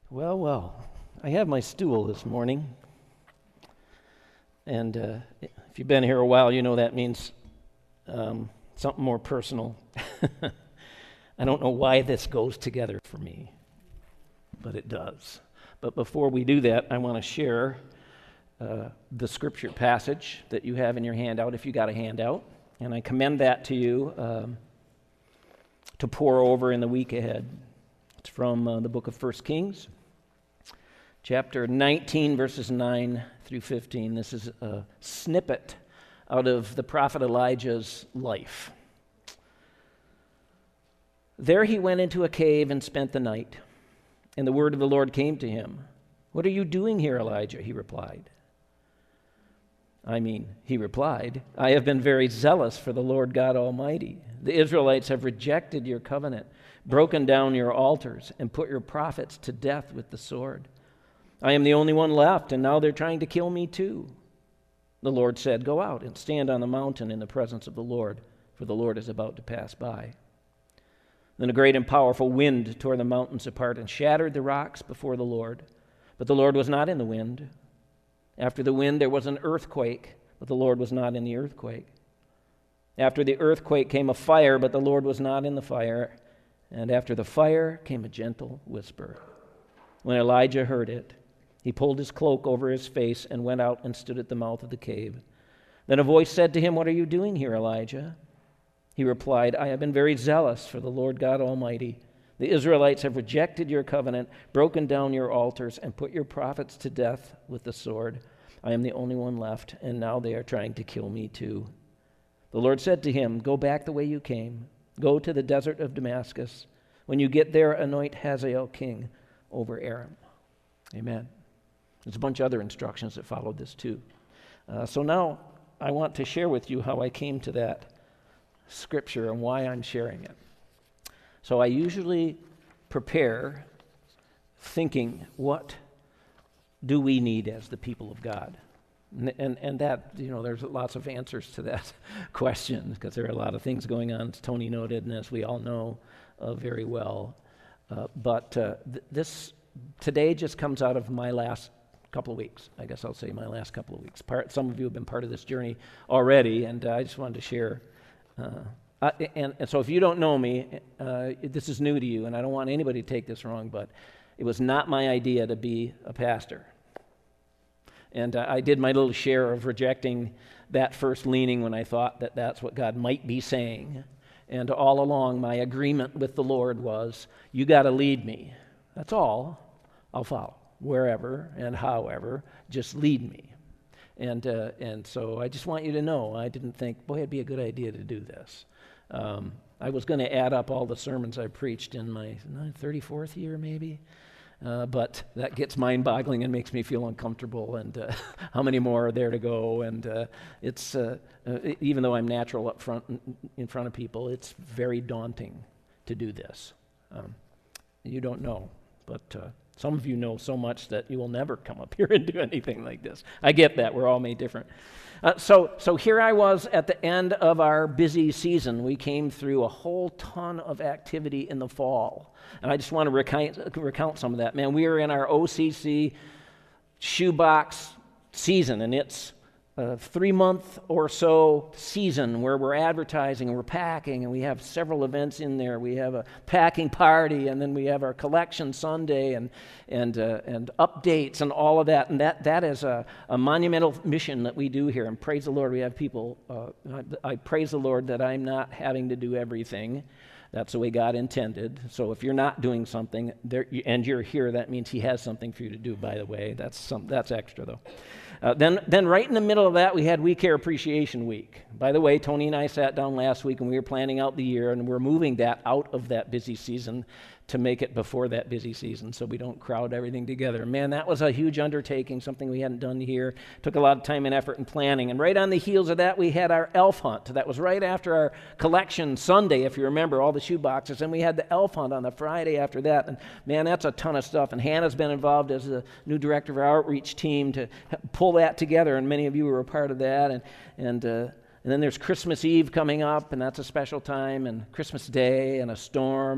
Well, I have my stool this morning, and if you've been here a while, you know that means something more personal. I don't know why this goes together for me, but it does. But before we do that, I want to share the scripture passage that you have in your handout, if you got a handout, and I commend that to you to pore over in the week ahead. It's from the book of 1 Kings. Chapter 19, verses 9 through 15. This is a snippet out of the prophet Elijah's life. There he went into a cave and spent the night, and the word of the Lord came to him. "What are you doing here, Elijah?" he replied. He replied, "I have been very zealous for the Lord God Almighty. The Israelites have rejected your covenant, broken down your altars, and put your prophets to death with the sword. I am the only one left, and now they're trying to kill me too." The Lord said, "Go out and stand on the mountain in the presence of the Lord, for the Lord is about to pass by." Then a great and powerful wind tore the mountains apart and shattered the rocks before the Lord. But the Lord was not in the wind. After the wind there was an earthquake, but the Lord was not in the earthquake. After the earthquake came a fire, but the Lord was not in the fire. And after the fire came a gentle whisper. When Elijah heard it, he pulled his cloak over his face and went out and stood at the mouth of the cave. Then a voice said to him, "What are you doing here, Elijah?" He replied, "I have been very zealous for the Lord God Almighty. The Israelites have rejected your covenant, broken down your altars, and put your prophets to death with the sword. I am the only one left, and now they are trying to kill me too." The Lord said to him, "Go back the way you came. Go to the desert of Damascus. When you get there, anoint Hazael king over Aram." Amen. There's a bunch of other instructions that followed this too. So now I want to share with you how I came to that scripture and why I'm sharing it. So I usually prepare thinking, what do we need as the people of God? And that, there's lots of answers to that question because there are a lot of things going on, as Tony noted, and as we all know very well. But this today just comes out of my last couple of weeks. I guess I'll say my last couple of weeks. Some of you have been part of this journey already, and I just wanted to share. And so if you don't know me, this is new to you, and I don't want anybody to take this wrong, but it was not my idea to be a pastor. And I did my little share of rejecting that first leaning when I thought that that's what God might be saying. And all along, my agreement with the Lord was, you got to lead me. That's all. I'll follow. Wherever and however, just lead me. And so I just want you to know, I didn't think, boy, it'd be a good idea to do this. I was going to add up all the sermons I preached in my 34th year, maybe. But that gets mind-boggling and makes me feel uncomfortable. And how many more are there to go? And it's even though I'm natural up front, in front of people, it's very daunting to do this. You don't know, but some of you know so much that you will never come up here and do anything like this. I get that. We're all made different. So here I was at the end of our busy season. We came through a whole ton of activity in the fall. And I just want to recount some of that. Man, we are in our OCC shoebox season, and it's a 3-month or so season where we're advertising and we're packing, and we have several events in there. We have a packing party, and then we have our collection Sunday and updates and all of that. And that is a monumental mission that we do here. And praise the Lord, we have people. I praise the Lord that I'm not having to do everything. That's the way God intended. So if you're not doing something and you're here, that means He has something for you to do. By the way, that's extra though. Then right in the middle of that, we had We Care Appreciation Week. By the way, Tony and I sat down last week and we were planning out the year, and we're moving that out of that busy season to make it before that busy season so we don't crowd everything together. Man, that was a huge undertaking, something we hadn't done here. Took a lot of time and effort and planning. And right on the heels of that, we had our elf hunt. That was right after our collection Sunday, if you remember, all the shoe boxes. And we had the elf hunt on the Friday after that. And man, that's a ton of stuff. And Hannah's been involved as the new director of our outreach team to pull that together. And many of you were a part of that. And then there's Christmas Eve coming up, and that's a special time, and Christmas Day, and a storm, and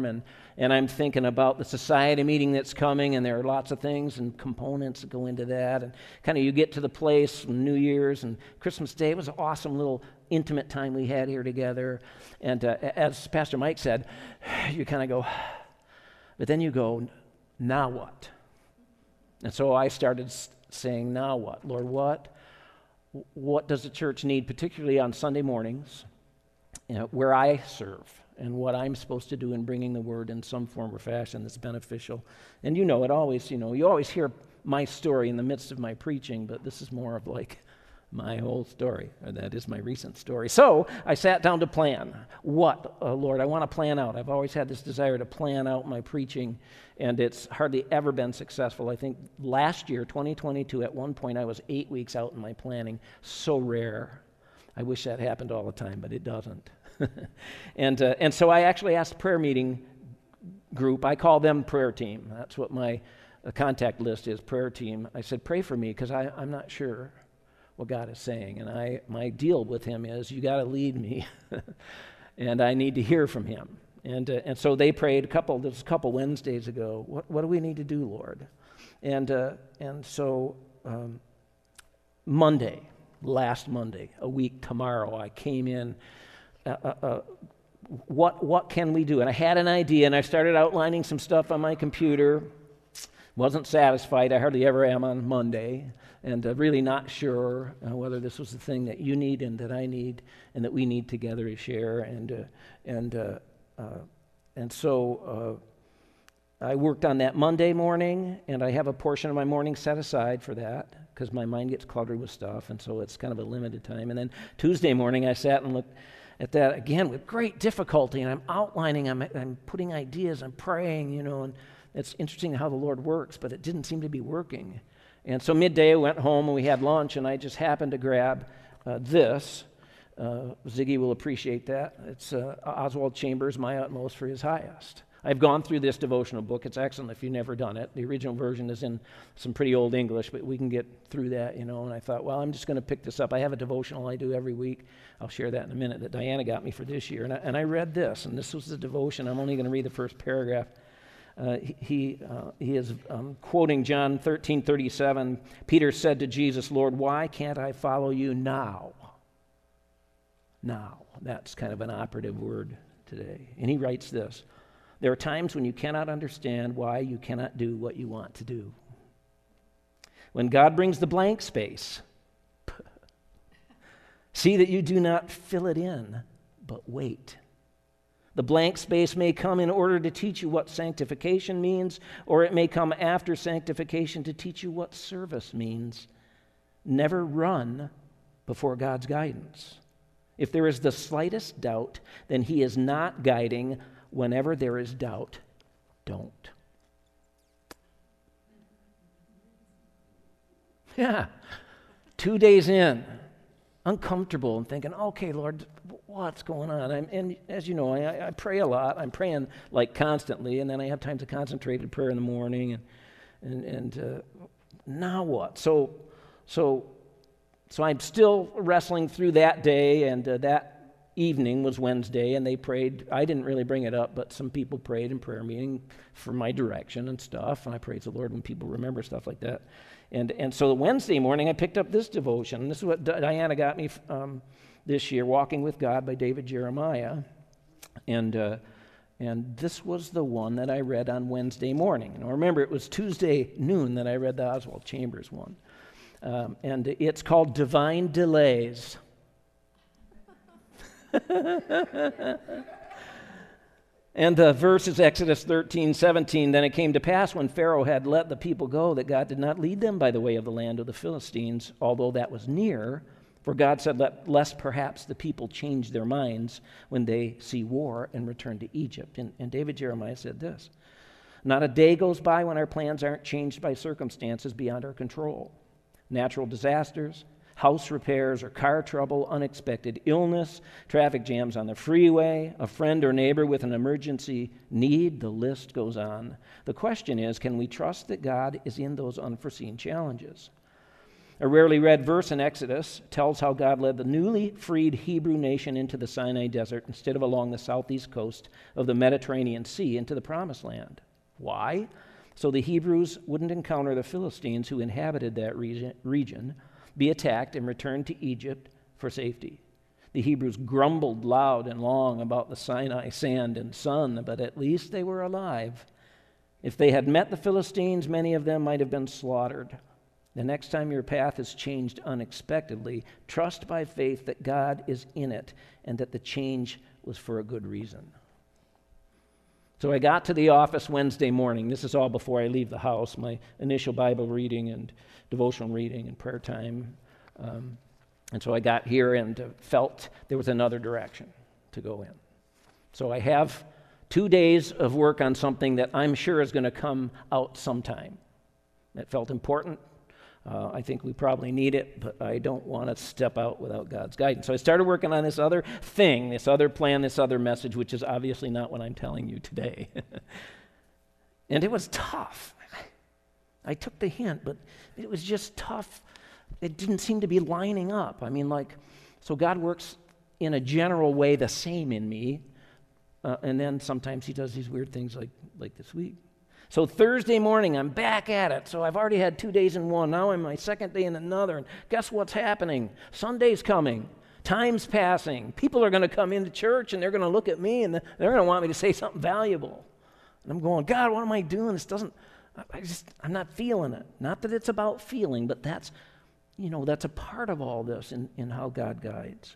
And I'm thinking about the society meeting that's coming, and there are lots of things and components that go into that. And kind of you get to the place, New Year's and Christmas Day. It was an awesome little intimate time we had here together. And as Pastor Mike said, you kind of go, but then you go, now what? And so I started saying, now what? Lord, what does the church need, particularly on Sunday mornings, where I serve, and what I'm supposed to do in bringing the word in some form or fashion that's beneficial? And you always hear my story in the midst of my preaching, but this is more of like my whole story, or that is my recent story. So I sat down to plan. Lord, I want to plan out. I've always had this desire to plan out my preaching, and it's hardly ever been successful. I think last year, 2022, at one point I was 8 weeks out in my planning. So rare. I wish that happened all the time, but it doesn't. And so I actually asked the prayer meeting group. I call them prayer team. That's what my contact list is, prayer team. I said, pray for me, because I'm not sure what God is saying. And my deal with him is, you got to lead me, and I need to hear from him. And so they prayed a couple Wednesdays ago. What do we need to do, Lord? And so last Monday, a week tomorrow, I came in. What can we do? And I had an idea, and I started outlining some stuff on my computer. Wasn't satisfied. I hardly ever am on Monday, and really not sure whether this was the thing that you need and that I need and that we need together to share. And so I worked on that Monday morning, and I have a portion of my morning set aside for that because my mind gets cluttered with stuff, and so it's kind of a limited time. And then Tuesday morning I sat and looked at that again with great difficulty, and I'm outlining, I'm putting ideas, I'm praying, and it's interesting how the Lord works, but it didn't seem to be working. And so midday I went home and we had lunch, and I just happened to grab this. Ziggy will appreciate that. It's Oswald Chambers, My Utmost for His Highest. I've gone through this devotional book. It's excellent if you've never done it. The original version is in some pretty old English, but we can get through that, and I thought, well, I'm just going to pick this up. I have a devotional I do every week. I'll share that in a minute, that Diana got me for this year. And I read this, and this was the devotion. I'm only going to read the first paragraph. He is quoting John 13:37. Peter said to Jesus, Lord, why can't I follow you now? Now. That's kind of an operative word today. And he writes this. There are times when you cannot understand why you cannot do what you want to do. When God brings the blank space, see that you do not fill it in, but wait. The blank space may come in order to teach you what sanctification means, or it may come after sanctification to teach you what service means. Never run before God's guidance. If there is the slightest doubt, then He is not guiding. Whenever there is doubt, don't. Yeah, 2 days in, uncomfortable and thinking, okay, Lord, what's going on? And as you know, I pray a lot. I'm praying like constantly, and then I have times of concentrated prayer in the morning, and now what? So I'm still wrestling through that day, and that evening was Wednesday, and they prayed. I didn't really bring it up, but some people prayed in prayer meeting for my direction and stuff, and I praise the Lord when people remember stuff like that. And so the Wednesday morning, I picked up this devotion. This is what Diana got me this year, Walking with God by David Jeremiah. And this was the one that I read on Wednesday morning. Now remember, it was Tuesday noon that I read the Oswald Chambers one. And it's called Divine Delays. And the verse is Exodus 13:17. Then it came to pass when Pharaoh had let the people go that God did not lead them by the way of the land of the Philistines, although that was near. For God said, lest perhaps the people change their minds when they see war and return to Egypt. And David Jeremiah said this, not a day goes by when our plans aren't changed by circumstances beyond our control. Natural disasters, house repairs or car trouble, unexpected illness, traffic jams on the freeway, a friend or neighbor with an emergency need, the list goes on. The question is, can we trust that God is in those unforeseen challenges? A rarely read verse in Exodus tells how God led the newly freed Hebrew nation into the Sinai desert instead of along the southeast coast of the Mediterranean Sea into the Promised Land. Why? So the Hebrews wouldn't encounter the Philistines who inhabited that region, be attacked, and return to Egypt for safety. The Hebrews grumbled loud and long about the Sinai sand and sun, but at least they were alive. If they had met the Philistines, many of them might have been slaughtered. The next time your path is changed unexpectedly, trust by faith that God is in it and that the change was for a good reason. So I got to the office Wednesday morning. This is all before I leave the house, my initial Bible reading and devotional reading and prayer time. And so I got here and felt there was another direction to go in. So I have 2 days of work on something that I'm sure is going to come out sometime. It felt important. I think we probably need it, but I don't want to step out without God's guidance. So I started working on this other thing, this other plan, this other message, which is obviously not what I'm telling you today. And it was tough. I took the hint, but it was just tough. It didn't seem to be lining up. I mean, so God works in a general way the same in me, and then sometimes he does these weird things like this week. So Thursday morning, I'm back at it. So I've already had 2 days in one. Now I'm my second day in another. And guess what's happening? Sunday's coming. Time's passing. People are going to come into church, and they're going to look at me, and they're going to want me to say something valuable. And I'm going, God, what am I doing? I'm not feeling it. Not that it's about feeling, but that's a part of all this in how God guides.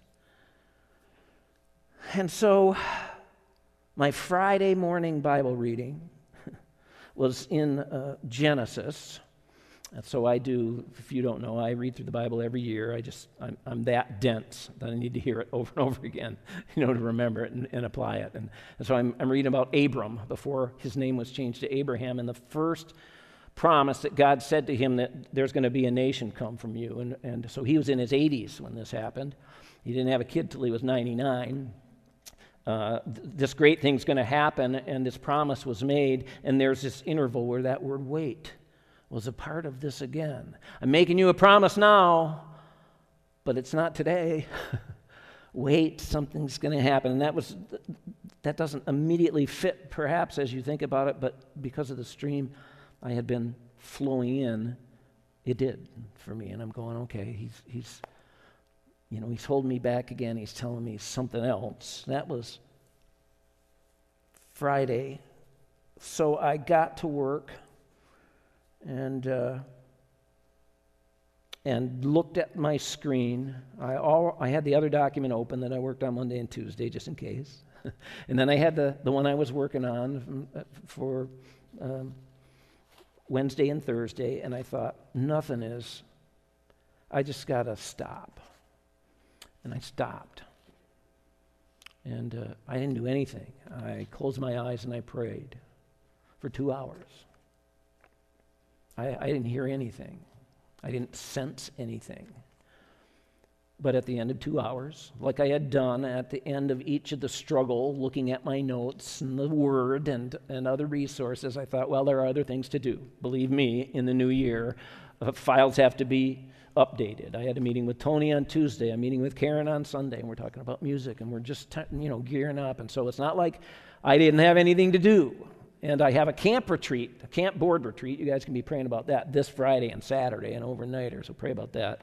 And so my Friday morning Bible reading was in Genesis. And so I do, if you don't know, I read through the Bible every year. I'm that dense that I need to hear it over and over again, to remember it and apply it. And so I'm reading about Abram before his name was changed to Abraham, and the first promise that God said to him that there's going to be a nation come from you. And so he was in his 80s when this happened. He didn't have a kid till he was 99. This great thing's going to happen, and this promise was made, and there's this interval where that word wait was a part of this again. I'm making you a promise now, but it's not today. Wait, something's going to happen. And that doesn't immediately fit, perhaps, as you think about it, but because of the stream I had been flowing in, it did for me. And I'm going, okay, he's holding me back again. He's telling me something else. That was Friday. So I got to work and looked at my screen. I had the other document open that I worked on Monday and Tuesday, just in case. And then I had the one I was working on for Wednesday and Thursday, and I thought, I just got to stop. And I stopped. And I didn't do anything. I closed my eyes and I prayed for 2 hours. I didn't hear anything. I didn't sense anything. But at the end of 2 hours, like I had done at the end of each of the struggle, looking at my notes and the Word and other resources, I thought, well, there are other things to do. Believe me, in the new year, files have to be updated. I had a meeting with Tony on Tuesday, a meeting with Karen on Sunday, and we're talking about music, and we're just gearing up. And so it's not like I didn't have anything to do. And I have a camp retreat, a camp board retreat. You guys can be praying about that this Friday and Saturday and overnighter, so pray about that.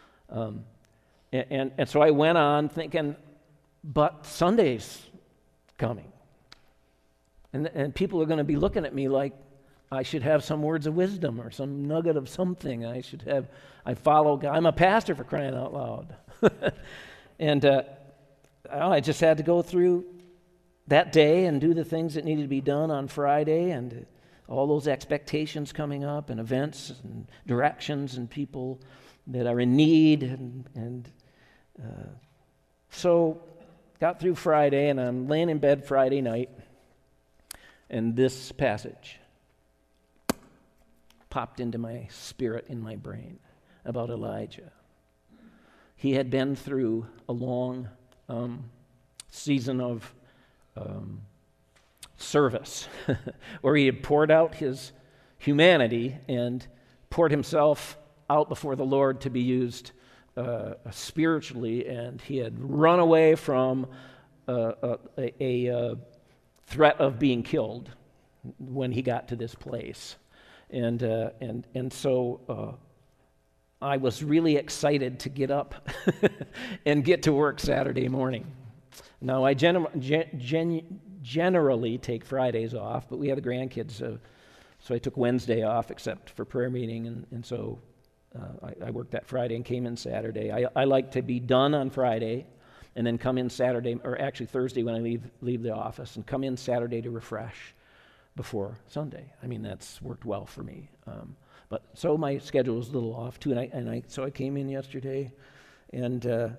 And so I went on thinking, but Sunday's coming. And people are going to be looking at me like I should have some words of wisdom or some nugget of something. I follow God. I'm a pastor, for crying out loud. And I just had to go through that day and do the things that needed to be done on Friday, and all those expectations coming up and events and directions and people that are in need. So got through Friday, and I'm laying in bed Friday night, and this passage popped into my spirit, in my brain, about Elijah. He had been through a long season of service where he had poured out his humanity and poured himself out before the Lord to be used spiritually, and he had run away from a threat of being killed when he got to this place. And so I was really excited to get up and get to work Saturday morning. Now, I generally take Fridays off, but we had the grandkids, so I took Wednesday off except for prayer meeting, and so I worked that Friday and came in Saturday. I like to be done on Friday and then come in Saturday, or actually Thursday when I leave the office, and come in Saturday to refresh before Sunday. I mean, that's worked well for me. But so my schedule was a little off too, so I came in yesterday and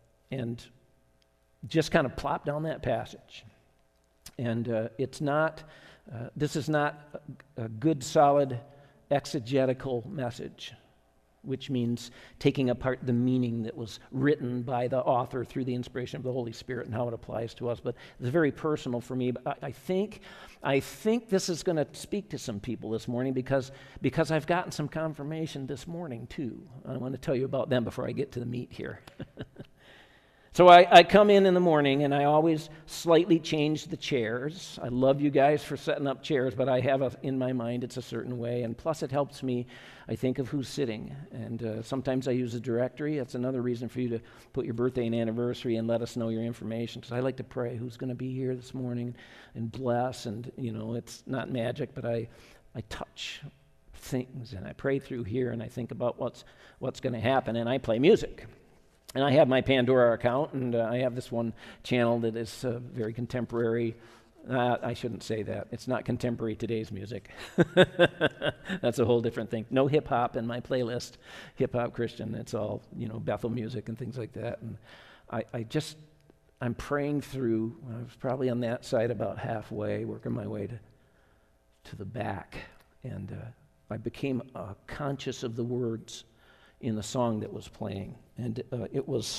just kind of plopped down that passage. And this is not a good, solid exegetical message, which means taking apart the meaning that was written by the author through the inspiration of the Holy Spirit and how it applies to us. But it's very personal for me. But I think this is going to speak to some people this morning because I've gotten some confirmation this morning too. I want to tell you about them before I get to the meat here. So I come in the morning, and I always slightly change the chairs. I love you guys for setting up chairs, but I have in my mind it's a certain way, and plus it helps me, I think, of who's sitting. And sometimes I use a directory. That's another reason for you to put your birthday and anniversary and let us know your information, because I like to pray who's going to be here this morning and bless. And, it's not magic, but I touch things, and I pray through here, and I think about what's going to happen, and I play music. And I have my Pandora account, and I have this one channel that is very contemporary. I shouldn't say that. It's not contemporary today's music. That's a whole different thing. No hip-hop in my playlist, hip-hop Christian. It's all, Bethel music and things like that. And I'm praying through. I was probably on that side about halfway, working my way to the back. And I became conscious of the words in the song that was playing. And it was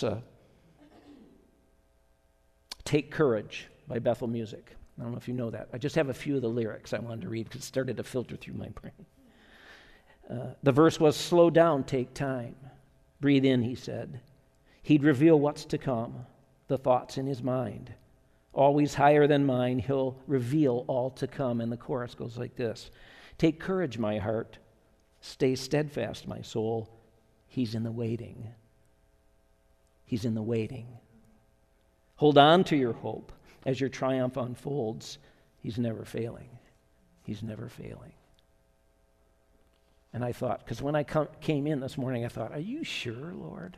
Take Courage by Bethel Music. I don't know if you know that. I just have a few of the lyrics I wanted to read because it started to filter through my brain. The verse was, slow down, take time. Breathe in, he said. He'd reveal what's to come, the thoughts in his mind. Always higher than mine, he'll reveal all to come. And the chorus goes like this. Take courage, my heart. Stay steadfast, my soul. He's in the waiting. He's in the waiting. Hold on to your hope as your triumph unfolds. He's never failing. He's never failing. And I thought, because when I came in this morning, I thought, are you sure, Lord?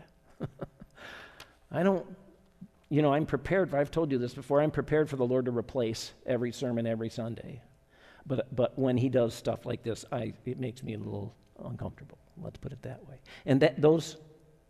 I'm prepared. I've told you this before. I'm prepared for the Lord to replace every sermon every Sunday. But when he does stuff like this, it makes me a little uncomfortable. Let's put it that way. And those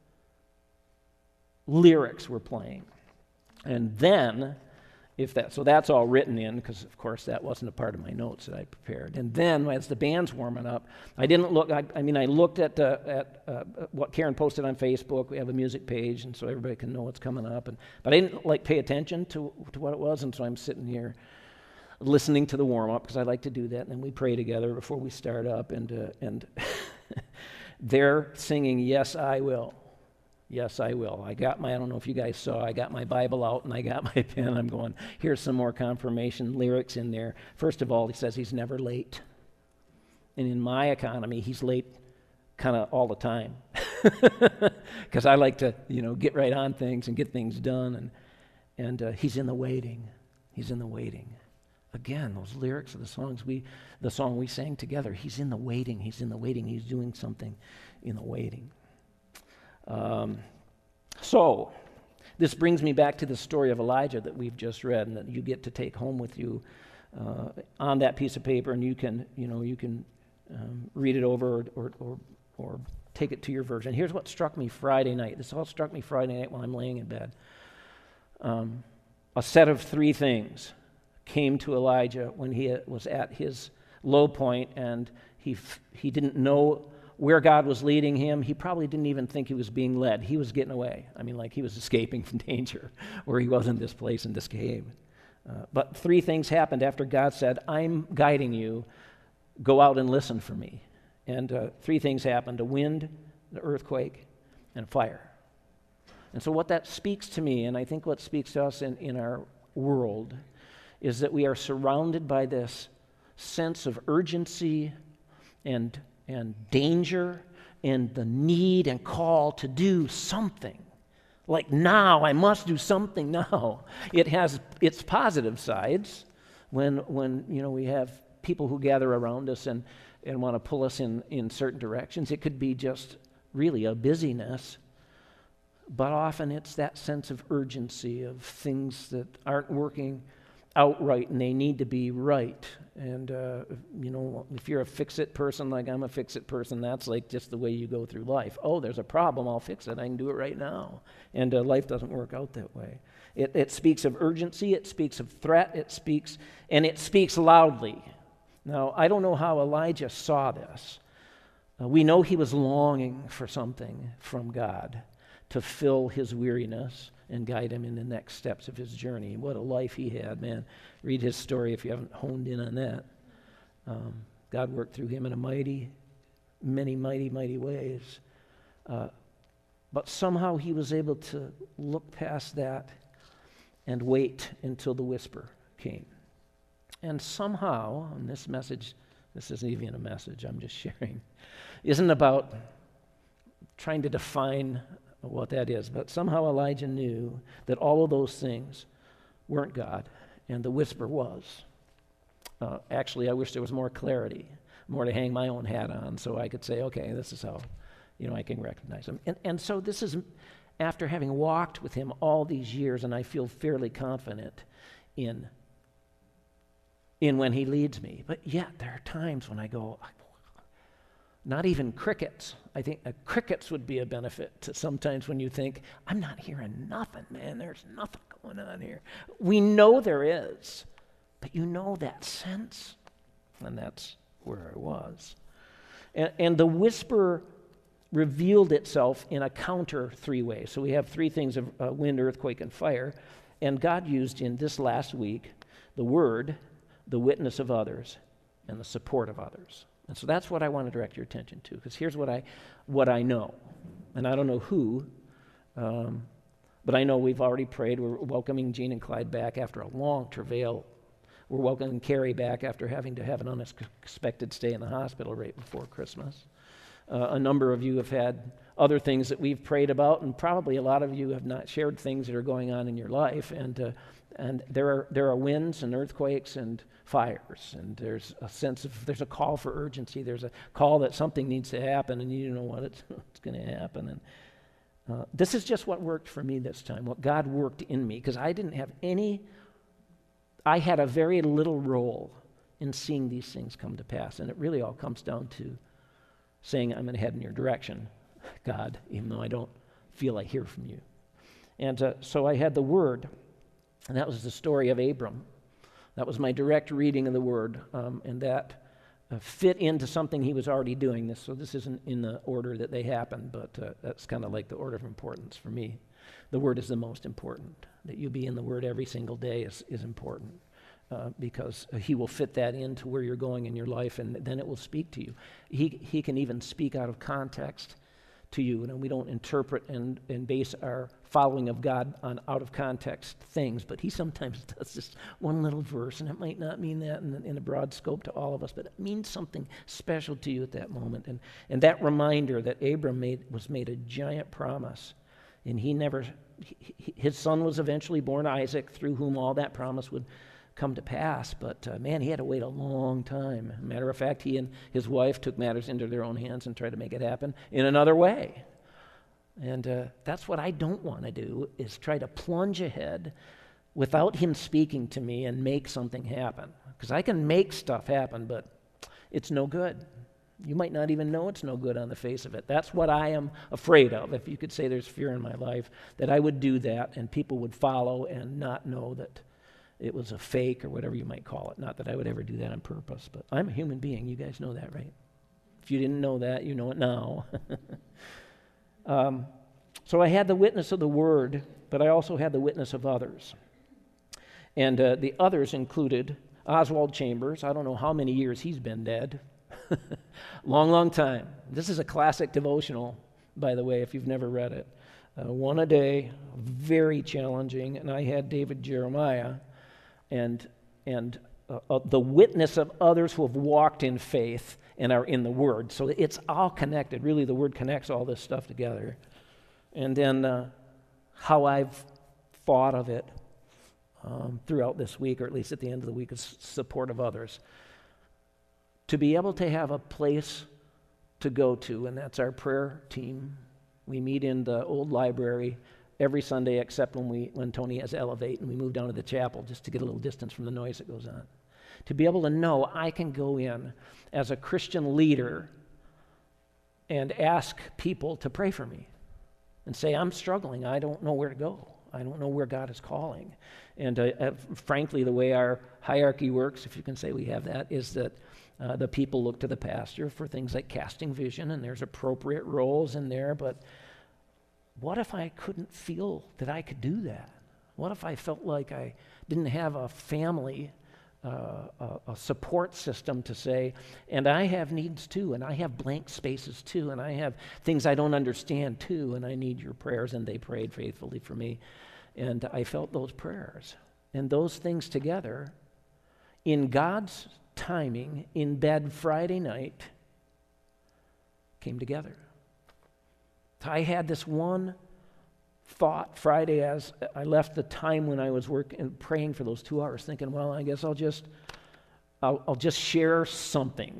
lyrics were playing. And then, so that's all written in, because of course that wasn't a part of my notes that I prepared. And then, as the band's warming up, I didn't look. I looked at what Karen posted on Facebook. We have a music page, and so everybody can know what's coming up. But I didn't pay attention to what it was, and so I'm sitting here listening to the warm up because I like to do that. And then we pray together before we start up, and they're singing, "Yes, I will." Yes, I will. I don't know if you guys saw, I got my Bible out and I got my pen. I'm going, here's some more confirmation lyrics in there. First of all, he says he's never late. And in my economy, he's late kind of all the time. Because I like to, get right on things and get things done. And he's in the waiting. He's in the waiting. Again, those lyrics of the song we sang together. He's in the waiting. He's in the waiting. He's doing something in the waiting. So, this brings me back to the story of Elijah that we've just read and that you get to take home with you on that piece of paper, and you can read it over or take it to your version. Here's what struck me Friday night. This all struck me Friday night while I'm laying in bed. A set of three things came to Elijah when he was at his low point, and he didn't know where God was leading him. He probably didn't even think he was being led. He was getting away. He was escaping from danger, where he was in this place, in this cave. But three things happened after God said, I'm guiding you. Go out and listen for me. And three things happened. A wind the earthquake, and fire. And so what that speaks to me, and I think what speaks to us in our world, is that we are surrounded by this sense of urgency and danger and the need and call to do something. Like now, I must do something now. It has its positive sides when we have people who gather around us and want to pull us in certain directions. It could be just really a busyness, but often it's that sense of urgency of things that aren't working out right and they need to be right. And, if you're a fix-it person like I'm a fix-it person, that's like just the way you go through life. Oh, there's a problem, I'll fix it. I can do it right now. And life doesn't work out that way. It speaks of urgency, it speaks of threat, it speaks loudly. Now, I don't know how Elijah saw this. We know he was longing for something from God to fill his weariness and guide him in the next steps of his journey. What a life he had, man. Read his story if you haven't honed in on that. God worked through him in many mighty ways. But somehow he was able to look past that and wait until the whisper came. And somehow, and this isn't even a message, I'm just sharing, isn't about trying to define what that is, but somehow Elijah knew that all of those things weren't God, and the whisper was. Actually, I wish there was more clarity, more to hang my own hat on, so I could say, okay, this is how, I can recognize him. And so this is after having walked with him all these years, and I feel fairly confident in when he leads me. But yet, there are times when I go, not even crickets. I think crickets would be a benefit to sometimes when you think, I'm not hearing nothing, man. There's nothing going on here. We know there is, but that sense, and that's where I was. And the whisper revealed itself in a counter three ways. So we have three things of wind, earthquake, and fire. And God used in this last week the word, the witness of others, and the support of others. And so that's what I want to direct your attention to, because here's what I know. And I don't know who, but I know we've already prayed. We're welcoming Gene and Clyde back after a long travail. We're welcoming Carrie back after having to have an unexpected stay in the hospital right before Christmas. A number of you have had other things that we've prayed about, and probably a lot of you have not shared things that are going on in your life. And there are winds and earthquakes and fires, and there's a call for urgency. There's a call that something needs to happen, and you don't know what it's going to happen. And this is just what worked for me this time, what God worked in me, because I had a very little role in seeing these things come to pass, and it really all comes down to saying, I'm going to head in your direction, God, even though I don't feel I hear from you. And so I had the word, and that was the story of Abram. That was my direct reading of the word, and that fit into something he was already doing. So this isn't in the order that they happened, but that's kind of like the order of importance for me. The word is the most important. That you be in the word every single day is important. Because he will fit that into where you're going in your life, and then it will speak to you. He can even speak out of context to you, and we don't interpret and base our following of God on out of context things, but he sometimes does this one little verse, and it might not mean that in a broad scope to all of us, but it means something special to you at that moment. And that reminder that Abram was made a giant promise, and his son was eventually born, Isaac, through whom all that promise would come to pass, but man, he had to wait a long time. Matter of fact, he and his wife took matters into their own hands and tried to make it happen in another way. And that's what I don't want to do, is try to plunge ahead without him speaking to me and make something happen. Because I can make stuff happen, but it's no good. You might not even know it's no good on the face of it. That's what I am afraid of. If you could say there's fear in my life, that I would do that and people would follow and not know that it was a fake or whatever you might call it. Not that I would ever do that on purpose, but I'm a human being. You guys know that, right? If you didn't know that, you know it now. So I had the witness of the word, but I also had the witness of others. And the others included Oswald Chambers. I don't know how many years he's been dead. Long time. This is a classic devotional by the way, if you've never read it. One a day, very challenging, and I had David Jeremiah and the witness of others who have walked in faith and are in the Word. So it's all connected. Really, the Word connects all this stuff together. And then how I've thought of it throughout this week, or at least at the end of the week, is support of others. To be able to have a place to go to, and that's our prayer team. We meet in the old library every Sunday except when Tony has Elevate, and we move down to the chapel just to get a little distance from the noise that goes on. To be able to know I can go in as a Christian leader and ask people to pray for me and say, I'm struggling. I don't know where to go. I don't know where God is calling. And frankly, the way our hierarchy works, if you can say we have that, is that the people look to the pastor for things like casting vision, and there's appropriate roles in there, but what if I couldn't feel that I could do that? What if I felt like I didn't have a family, a support system to say, and I have needs too, and I have blank spaces too, and I have things I don't understand too, and I need your prayers, and they prayed faithfully for me. And I felt those prayers. And those things together, in God's timing, in bed Friday night, came together. I had this one thought Friday as I left the time when I was working, praying for those 2 hours, thinking, well, I guess I'll just share something,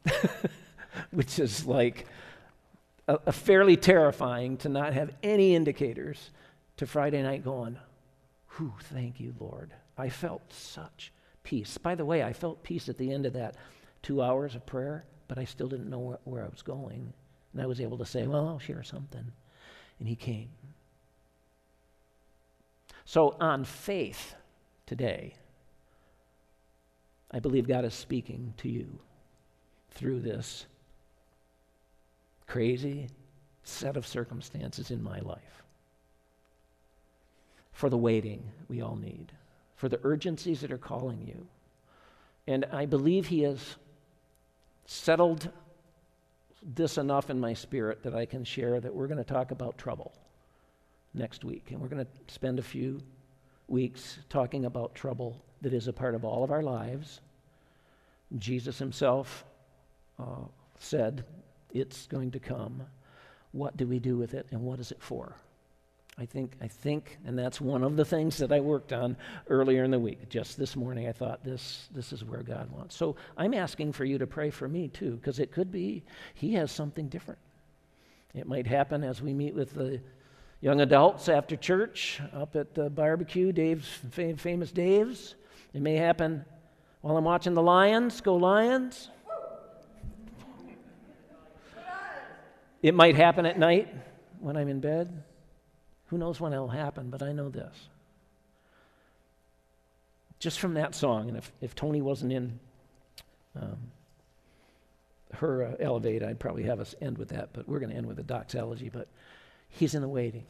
which is like a fairly terrifying to not have any indicators, to Friday night going, whew, thank you, Lord. I felt such peace. By the way, I felt peace at the end of that 2 hours of prayer, but I still didn't know where I was going. And I was able to say, well, I'll share something. And he came. So on faith today, I believe God is speaking to you through this crazy set of circumstances in my life. For the waiting we all need, for the urgencies that are calling you. And I believe he has settled this enough in my spirit that I can share that we're going to talk about trouble next week. And we're going to spend a few weeks talking about trouble that is a part of all of our lives. Jesus himself said it's going to come. What do we do with it, and what is it for? I think, and that's one of the things that I worked on earlier in the week. Just this morning, I thought this is where God wants. So I'm asking for you to pray for me too, because it could be he has something different. It might happen as we meet with the young adults after church up at the barbecue, Dave's famous Dave's. It may happen while I'm watching the Lions. Go Lions! It might happen at night when I'm in bed. Who knows when it'll happen, but I know this. Just from that song, and if Tony wasn't in her Elevate, I'd probably have us end with that, but we're going to end with a doxology, but he's in the waiting.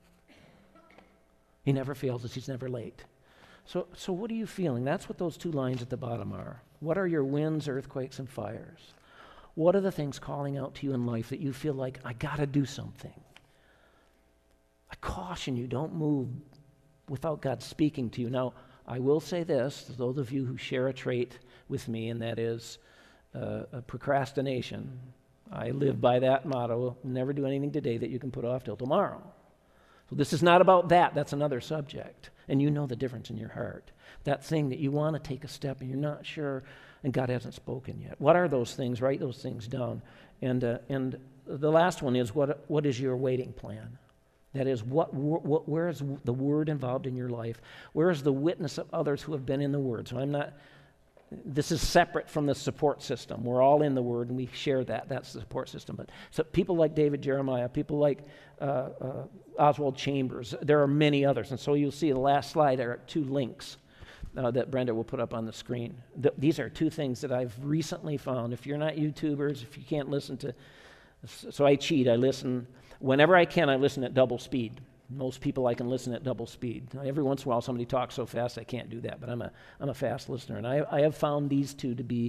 He never fails us. He's never late. So what are you feeling? That's what those two lines at the bottom are. What are your winds, earthquakes, and fires? What are the things calling out to you in life that you feel like, I got to do something? I caution you, don't move without God speaking to you. Now, I will say this, to those of you who share a trait with me, and that is procrastination. I live by that motto, never do anything today that you can put off till tomorrow. So this is not about that. That's another subject. And you know the difference in your heart. That thing that you want to take a step and you're not sure, and God hasn't spoken yet. What are those things? Write those things down. And the last one is, what is your waiting plan? That is, where is the Word involved in your life? Where is the witness of others who have been in the Word? So this is separate from the support system. We're all in the Word, and we share that. That's the support system. But so people like David Jeremiah, people like Oswald Chambers, there are many others. And so you'll see the last slide are 2 links that Brenda will put up on the screen. These are 2 things that I've recently found. If you're not YouTubers, if you can't listen to... So I cheat. I listen... Whenever I can, I listen at double speed. Most people I can listen at double speed. Every once in a while somebody talks so fast I can't do that, but I'm a fast listener. And I have found these 2 to be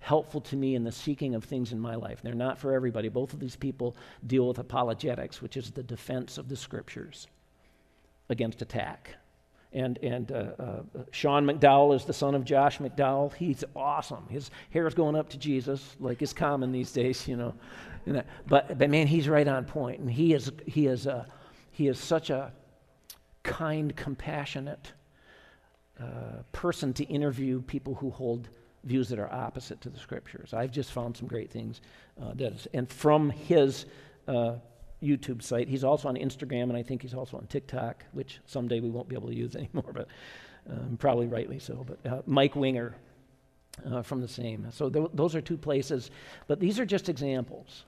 helpful to me in the seeking of things in my life. They're not for everybody. Both of these people deal with apologetics, which is the defense of the Scriptures against attack. And Sean McDowell is the son of Josh McDowell. He's awesome. His hair is going up to Jesus, like is common these days, you know. But man, he's right on point. And he is such a kind, compassionate person to interview people who hold views that are opposite to the Scriptures. I've just found some great things. And from his YouTube site, he's also on Instagram, and I think he's also on TikTok, which someday we won't be able to use anymore, but probably rightly so. But Mike Winger from the same. So those are two places, but these are just examples.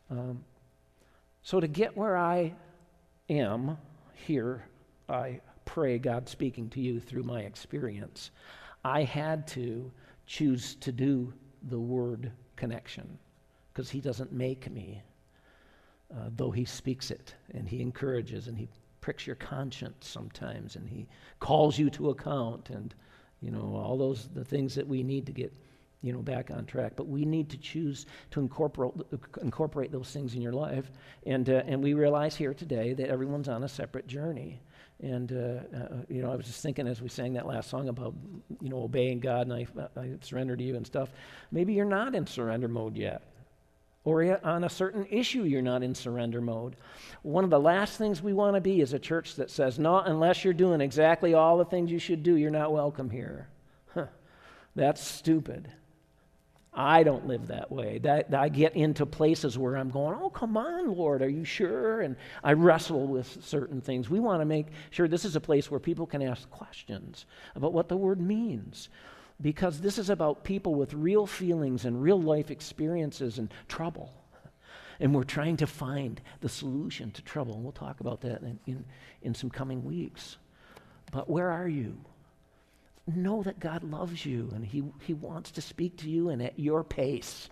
So to get where I am here, I pray God speaking to you through my experience. I had to choose to do the word connection because he doesn't make me, though he speaks it and he encourages and he pricks your conscience sometimes and he calls you to account and, you know, all the things that we need to get, you know, back on track. But we need to choose to incorporate those things in your life. And we realize here today that everyone's on a separate journey. And, you know, I was just thinking as we sang that last song about, you know, obeying God and I surrender to you and stuff. Maybe you're not in surrender mode yet. Or on a certain issue you're not in surrender mode. One of the last things we want to be is a church that says, no, unless you're doing exactly all the things you should do, you're not welcome here. That's stupid. I don't live that way. I get into places where I'm going, oh, come on, Lord, are you sure? And I wrestle with certain things. We want to make sure this is a place where people can ask questions about what the word means. Because this is about people with real feelings and real life experiences and trouble. And we're trying to find the solution to trouble. And we'll talk about that in some coming weeks. But where are you? Know that God loves you and he wants to speak to you and at your pace.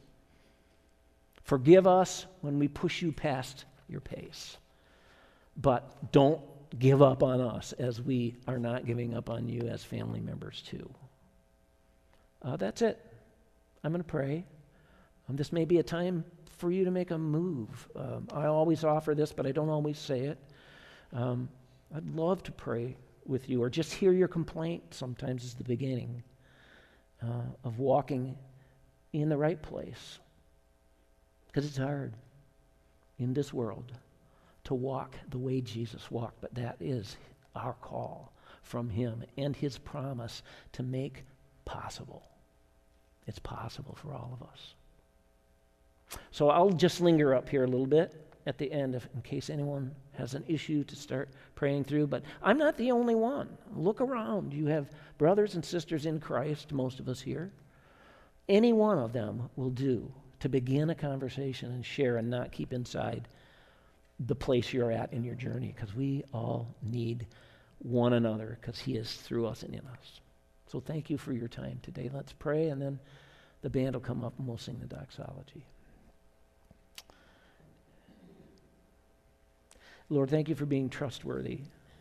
Forgive us when we push you past your pace. But don't give up on us as we are not giving up on you as family members too. That's it. I'm going to pray. This may be a time for you to make a move. I always offer this, but I don't always say it. I'd love to pray with you, or just hear your complaint sometimes is the beginning of walking in the right place. Because it's hard in this world to walk the way Jesus walked, but that is our call from him and his promise to make possible. It's possible for all of us. So I'll just linger up here a little bit at the end in case anyone has an issue to start praying through. But I'm not the only one. Look around. You have brothers and sisters in Christ, most of us here. Any one of them will do to begin a conversation and share and not keep inside the place you're at in your journey, because we all need one another because he is through us and in us. So thank you for your time today. Let's pray, and then the band will come up and we'll sing the doxology. Lord, thank you for being trustworthy.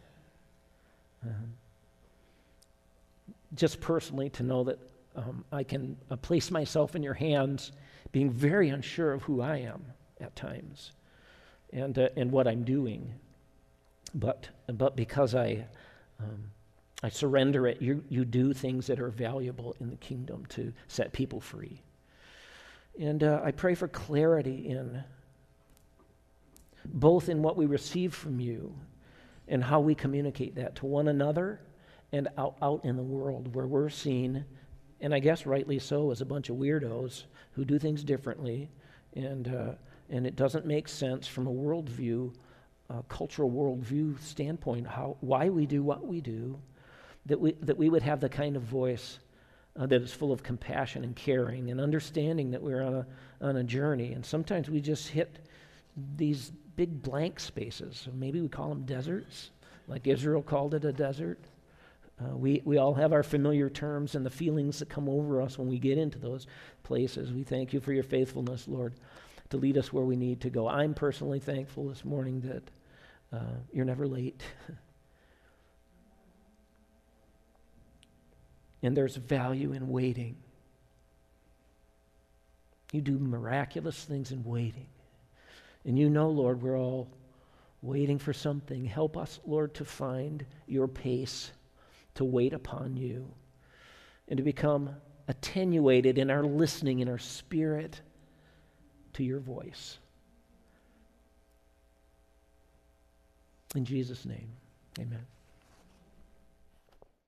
Just personally to know that I can place myself in your hands, being very unsure of who I am at times and what I'm doing. But because I surrender it, you do things that are valuable in the kingdom to set people free. And I pray for clarity in both in what we receive from you and how we communicate that to one another and out in the world where we're seen, and I guess rightly so, as a bunch of weirdos who do things differently, and it doesn't make sense from a worldview, cultural worldview standpoint, why we do what we do, that we would have the kind of voice that is full of compassion and caring and understanding that we're on a journey, and sometimes we just hit these big blank spaces. Maybe we call them deserts, like Israel called it a desert. We all have our familiar terms and the feelings that come over us when we get into those places. We thank you for your faithfulness, Lord, to lead us where we need to go. I'm personally thankful this morning that you're never late. And there's value in waiting. You do miraculous things in waiting. And you know, Lord, we're all waiting for something. Help us, Lord, to find your pace, to wait upon you, and to become attenuated in our listening, in our spirit, to your voice. In Jesus' name, amen.